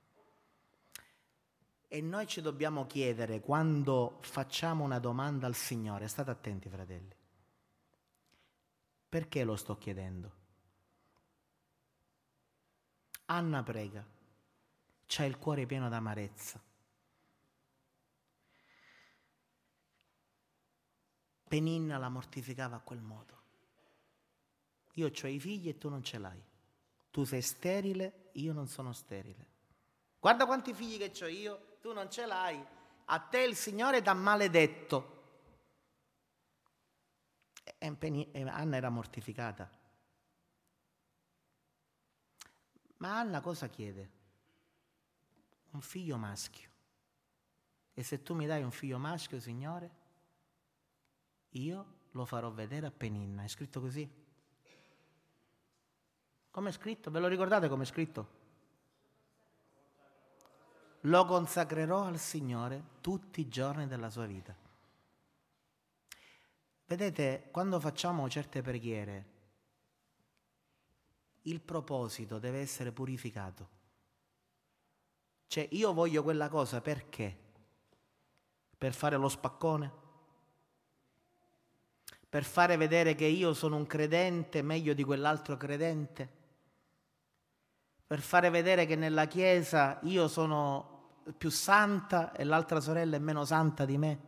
S1: E noi ci dobbiamo chiedere, quando facciamo una domanda al Signore, state attenti fratelli, perché lo sto chiedendo? Anna prega, c'ha il cuore pieno d'amarezza. Peninna la mortificava a quel modo. Io ho i figli e tu non ce l'hai. Tu sei sterile, io non sono sterile. Guarda quanti figli che ho io, tu non ce l'hai. A te il Signore t'ha maledetto. E Pen- e Anna era mortificata. Ma Anna cosa chiede? Un figlio maschio. E se tu mi dai un figlio maschio, Signore, io lo farò vedere a Peninna. È scritto così? Come è scritto? Ve lo ricordate come è scritto? Lo consacrerò al Signore tutti i giorni della sua vita. Vedete, quando facciamo certe preghiere, il proposito deve essere purificato. Cioè, io voglio quella cosa perché? Per fare lo spaccone? Per fare vedere che io sono un credente meglio di quell'altro credente? Per fare vedere che nella Chiesa io sono più santa e l'altra sorella è meno santa di me?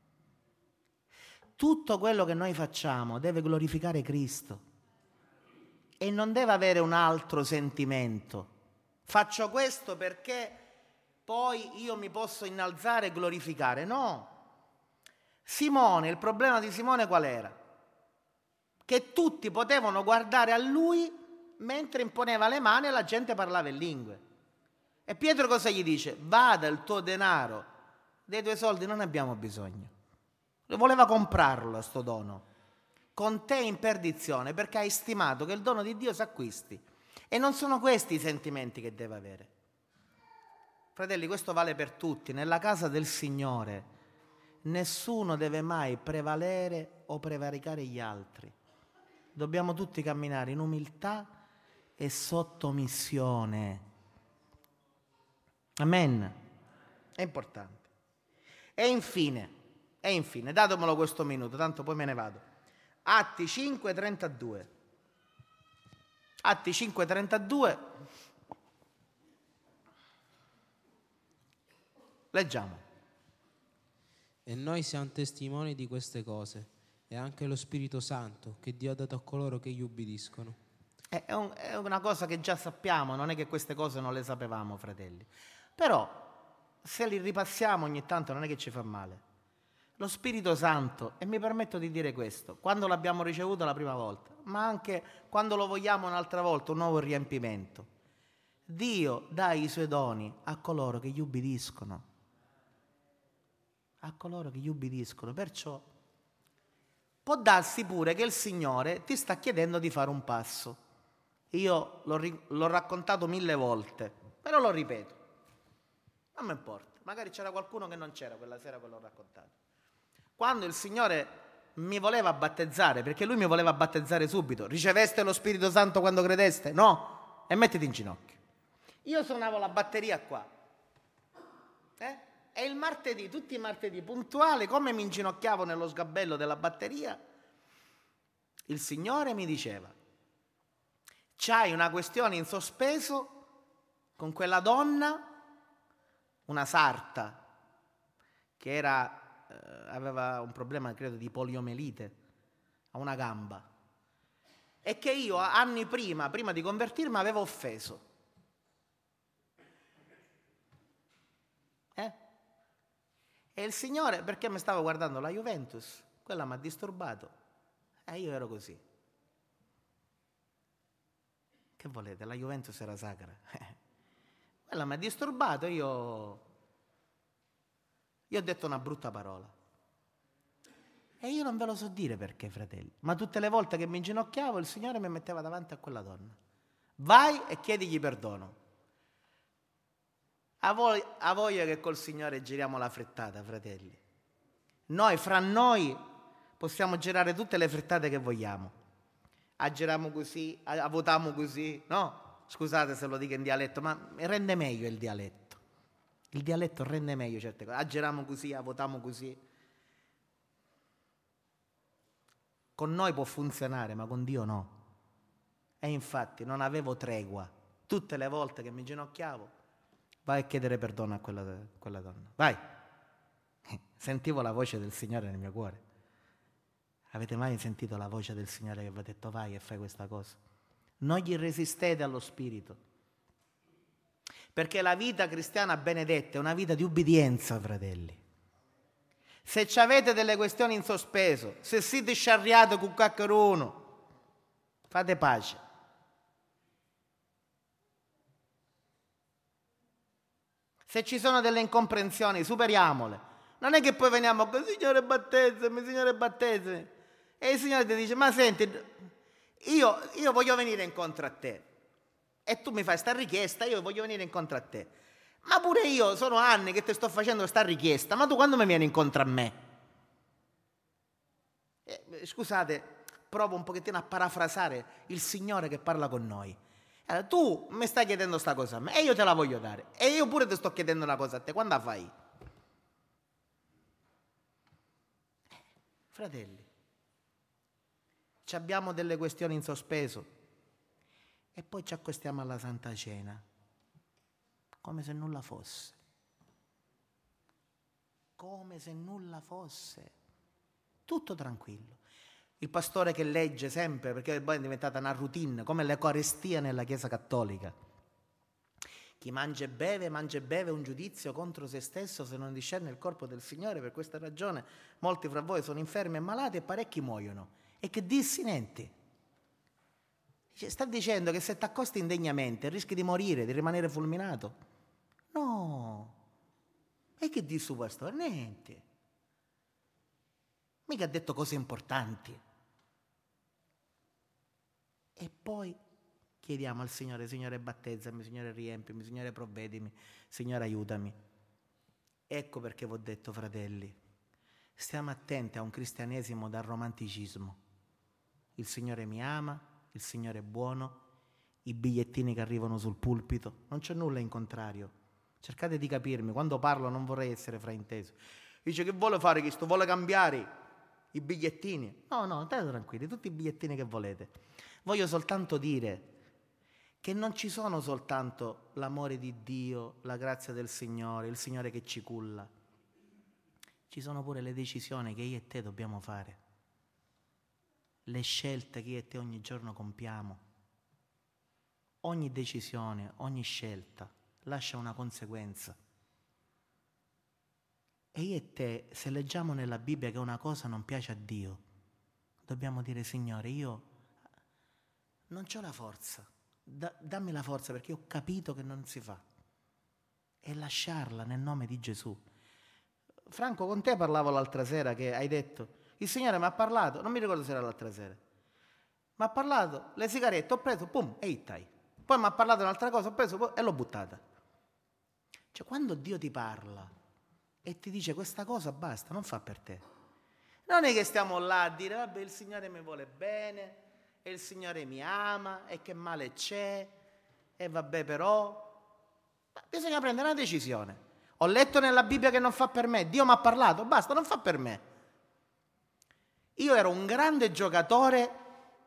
S1: Tutto quello che noi facciamo deve glorificare Cristo. E non deve avere un altro sentimento. Faccio questo perché poi io mi posso innalzare e glorificare. No. Simone, il problema di Simone qual era? Che tutti potevano guardare a lui mentre imponeva le mani e la gente parlava in lingue. E Pietro cosa gli dice? Vada, il tuo denaro, dei tuoi soldi non ne abbiamo bisogno. Voleva comprarlo sto dono. Con te in perdizione, perché hai stimato che il dono di Dio si acquisti. E non sono questi i sentimenti che deve avere. Fratelli, questo vale per tutti. Nella casa del Signore nessuno deve mai prevalere o prevaricare gli altri. Dobbiamo tutti camminare in umiltà e sottomissione. Amen. È importante. E infine, e infine, datemelo questo minuto, tanto poi me ne vado. Atti cinque trentadue. Atti cinque trentadue. Leggiamo.
S3: E noi siamo testimoni di queste cose, e anche lo Spirito Santo che Dio ha dato a coloro che gli ubbidiscono.
S1: È, un, è una cosa che già sappiamo, non è che queste cose non le sapevamo, fratelli. Però, se li ripassiamo ogni tanto non è che ci fa male. Lo Spirito Santo, e mi permetto di dire questo, quando l'abbiamo ricevuto la prima volta, ma anche quando lo vogliamo un'altra volta, un nuovo riempimento, Dio dà i suoi doni a coloro che gli ubbidiscono. A coloro che gli ubbidiscono. Perciò può darsi pure che il Signore ti sta chiedendo di fare un passo. Io l'ho, l'ho raccontato mille volte, però lo ripeto. Non mi importa, magari c'era qualcuno che non c'era quella sera che l'ho raccontato. Quando il Signore mi voleva battezzare, perché Lui mi voleva battezzare subito, riceveste lo Spirito Santo quando credeste? No, e mettiti in ginocchio. Io suonavo la batteria qua, eh? E il martedì, tutti i martedì, puntuale, come mi inginocchiavo nello sgabello della batteria, il Signore mi diceva: c'hai una questione in sospeso con quella donna, una sarta, che era, eh, aveva un problema, credo, di poliomelite a una gamba, e che io anni prima, prima di convertirmi, avevo offeso. Eh? E il Signore, perché mi stavo guardando la Juventus, quella mi ha disturbato, e io ero così. Che volete? La Juventus era sacra. Quella mi ha disturbato, io io ho detto una brutta parola. E io non ve lo so dire perché, fratelli, ma tutte le volte che mi inginocchiavo il Signore mi metteva davanti a quella donna. Vai e chiedigli perdono. A voi, a voglia che col Signore giriamo la frittata, fratelli. Noi, fra noi, possiamo girare tutte le frittate che vogliamo. A giriamo così, a, a votiamo così, no? Scusate se lo dico in dialetto, ma rende meglio il dialetto. Il dialetto rende meglio certe cose. A giriamo così, a votiamo così. Con noi può funzionare, ma con Dio no. E infatti non avevo tregua. Tutte le volte che mi inginocchiavo, vai a chiedere perdono a quella, quella donna. Vai. Sentivo la voce del Signore nel mio cuore. Avete mai sentito la voce del Signore che vi ha detto vai e fai questa cosa? Non gli resistete allo Spirito. Perché la vita cristiana benedetta è una vita di ubbidienza, fratelli. Se ci avete delle questioni in sospeso, se siete sciarriati con qualcuno, fate pace. Se ci sono delle incomprensioni, superiamole. Non è che poi veniamo con Signore battezzami, Signore battezzami. E il Signore ti dice, ma senti, io, io voglio venire incontro a te. E tu mi fai sta richiesta, io voglio venire incontro a te. Ma pure io sono anni che ti sto facendo sta richiesta, ma tu quando mi vieni incontro a me? Eh, scusate, provo un pochettino a parafrasare il Signore che parla con noi. Allora, tu mi stai chiedendo sta cosa a me e io te la voglio dare. E io pure ti sto chiedendo una cosa a te. Quando la fai? Eh, fratelli, ci abbiamo delle questioni in sospeso e poi ci accostiamo alla Santa Cena come se nulla fosse. Come se nulla fosse. Tutto tranquillo. Il pastore che legge sempre, perché poi è diventata una routine, come l'Eucaristia nella Chiesa Cattolica. Chi mangia e beve, mangia e beve un giudizio contro se stesso se non discerne il corpo del Signore. Per questa ragione molti fra voi sono infermi e malati e parecchi muoiono. E che dissinenti. Sta dicendo che se ti accosti indegnamente rischi di morire, di rimanere fulminato. No. E che dice il pastore? Niente. Mica ha detto cose importanti. E poi chiediamo al Signore, Signore battezzami, Signore riempimi, Signore provvedimi, Signore aiutami. Ecco perché vi ho detto, fratelli, stiamo attenti a un cristianesimo dal romanticismo. Il Signore mi ama, il Signore è buono, i bigliettini che arrivano sul pulpito, non c'è nulla in contrario. Cercate di capirmi, quando parlo non vorrei essere frainteso. Dice che vuole fare questo, vuole cambiare i bigliettini. No, no, state tranquilli, tutti i bigliettini che volete. Voglio soltanto dire che non ci sono soltanto l'amore di Dio, la grazia del Signore, il Signore che ci culla. Ci sono pure le decisioni che io e te dobbiamo fare, le scelte che io e te ogni giorno compiamo. Ogni decisione, ogni scelta lascia una conseguenza. E io e te, se leggiamo nella Bibbia che una cosa non piace a Dio, dobbiamo dire, Signore, io non c'ho la forza, da, dammi la forza perché ho capito che non si fa. E lasciarla nel nome di Gesù. Franco, con te parlavo l'altra sera che hai detto, Il Signore mi ha parlato, non mi ricordo se era l'altra sera, mi ha parlato, le sigarette, ho preso, pum, e ittai. Poi mi ha parlato un'altra cosa, ho preso e l'ho buttata. Cioè, quando Dio ti parla e ti dice questa cosa, basta, non fa per te. Non è che stiamo là a dire, vabbè, il Signore mi vuole bene, e il Signore mi ama, e che male c'è, e vabbè però. Ma bisogna prendere una decisione. Ho letto nella Bibbia che non fa per me, Dio mi ha parlato, basta, non fa per me. Io ero un grande giocatore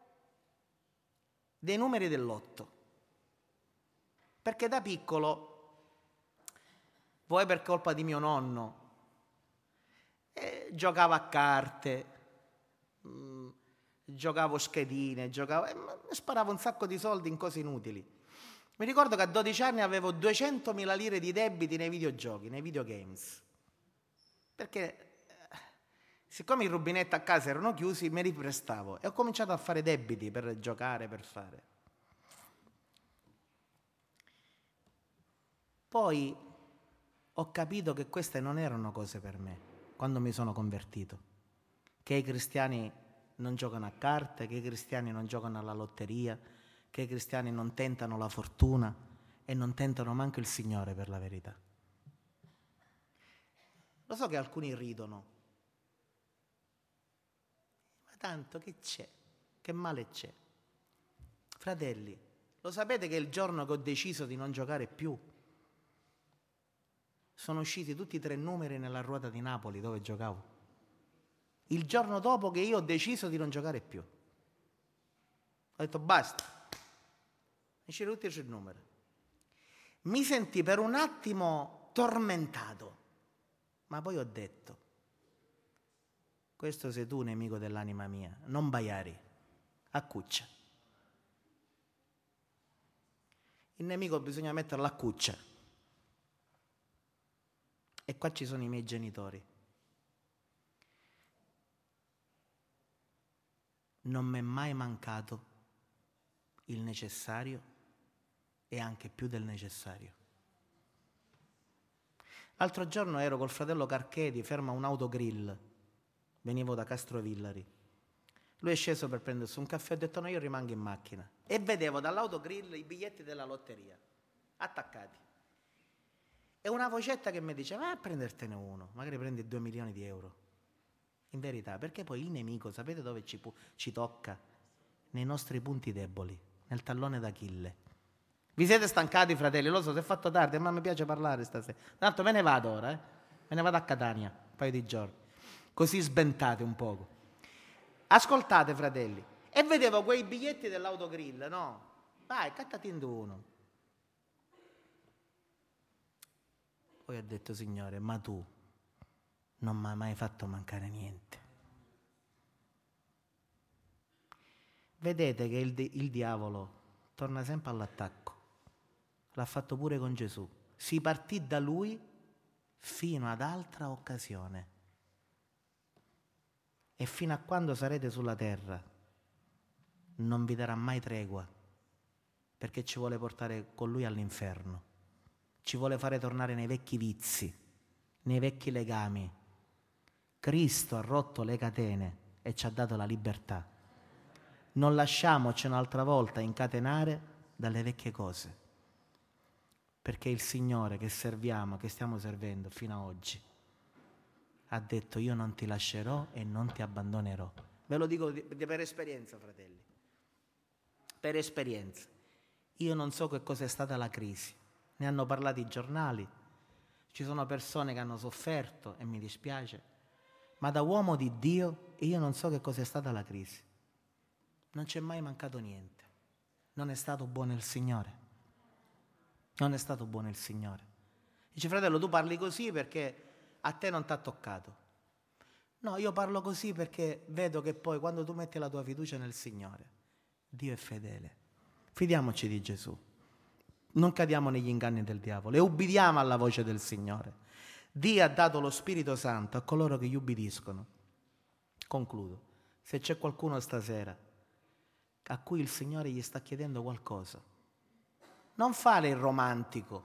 S1: dei numeri del lotto, perché da piccolo, vuoi per colpa di mio nonno, eh, giocavo a carte, mh, giocavo schedine, giocavo, eh, sparavo un sacco di soldi in cose inutili. Mi ricordo che a dodici anni avevo duecentomila lire di debiti nei videogiochi, nei videogames, perché eh, siccome i rubinetti a casa erano chiusi, me li prestavo e ho cominciato a fare debiti per giocare, per fare. Poi ho capito che queste non erano cose per me, quando mi sono convertito, che i cristiani non giocano a carte, che i cristiani non giocano alla lotteria, che i cristiani non tentano la fortuna e non tentano manco il Signore, per la verità. Lo so che alcuni ridono, ma tanto che c'è, che male c'è? Fratelli, lo sapete che il giorno che ho deciso di non giocare più, sono usciti tutti i tre numeri nella ruota di Napoli dove giocavo. Il giorno dopo che io ho deciso di non giocare più. Ho detto basta. Uscirono tutti e tre numeri. Mi sentii per un attimo tormentato, ma poi ho detto, questo sei tu, nemico dell'anima mia, non baiari, accuccia. Il nemico bisogna metterlo a cuccia. E qua ci sono i miei genitori. Non mi è mai mancato il necessario e anche più del necessario. L'altro giorno ero col fratello Carchedi, fermo a un autogrill, venivo da Castrovillari. Lui è sceso per prendersi un caffè, ho detto no, io rimango in macchina. E vedevo dall'autogrill i biglietti della lotteria, attaccati. E una vocetta che mi dice, vai a prendertene uno, magari prendi due milioni di euro. In verità, perché poi il nemico, sapete dove ci, pu- ci tocca? Nei nostri punti deboli, nel tallone d'Achille. Vi siete stancati, fratelli? Lo so, si è fatto tardi, ma mi piace parlare stasera. Tanto me ne vado ora, eh? Me ne vado a Catania, un paio di giorni. Così sbentate un poco. Ascoltate, fratelli. E vedevo quei biglietti dell'autogrill, no? Vai, cattati in uno. Poi ho detto, Signore, ma tu non mi hai mai fatto mancare niente. Vedete che il, di- il diavolo torna sempre all'attacco. L'ha fatto pure con Gesù. Si partì da lui fino ad altra occasione. E fino a quando sarete sulla terra non vi darà mai tregua, perché ci vuole portare con lui all'inferno. Ci vuole fare tornare nei vecchi vizi, nei vecchi legami. Cristo ha rotto le catene e ci ha dato la libertà. Non lasciamoci un'altra volta incatenare dalle vecchie cose, perché il Signore che serviamo, che stiamo servendo fino ad oggi, ha detto io non ti lascerò e non ti abbandonerò. Ve lo dico di, di, per esperienza, fratelli, per esperienza. Io non so che cosa è stata la crisi. Ne hanno parlato i giornali, ci sono persone che hanno sofferto e mi dispiace, ma da uomo di Dio io non so che cosa è stata la crisi. Non c'è mai mancato niente. Non è stato buono il Signore. Non è stato buono il Signore. Dice, fratello, tu parli così perché a te non ti ha toccato. No, io parlo così perché vedo che poi quando tu metti la tua fiducia nel Signore, Dio è fedele. Fidiamoci di Gesù. Non cadiamo negli inganni del diavolo e ubbidiamo alla voce del Signore. Dio ha dato lo Spirito Santo a coloro che gli ubbidiscono. Concludo. Se c'è qualcuno stasera a cui il Signore gli sta chiedendo qualcosa, non fare il romantico.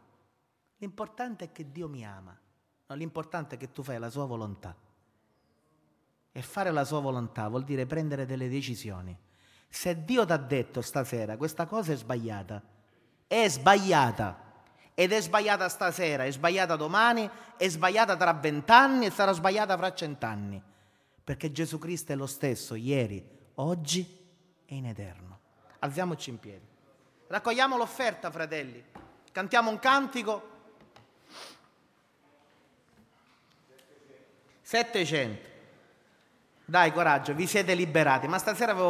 S1: L'importante è che Dio mi ama. No, l'importante è che tu fai la sua volontà. E fare la sua volontà vuol dire prendere delle decisioni. Se Dio ti ha detto stasera questa cosa è sbagliata, è sbagliata. Ed è sbagliata stasera, è sbagliata domani, è sbagliata tra vent'anni e sarà sbagliata fra cent'anni. Perché Gesù Cristo è lo stesso ieri, oggi e in eterno. Alziamoci in piedi. Raccogliamo l'offerta, fratelli. Cantiamo un cantico. settecento. Dai, coraggio, vi siete liberati. Ma stasera avevo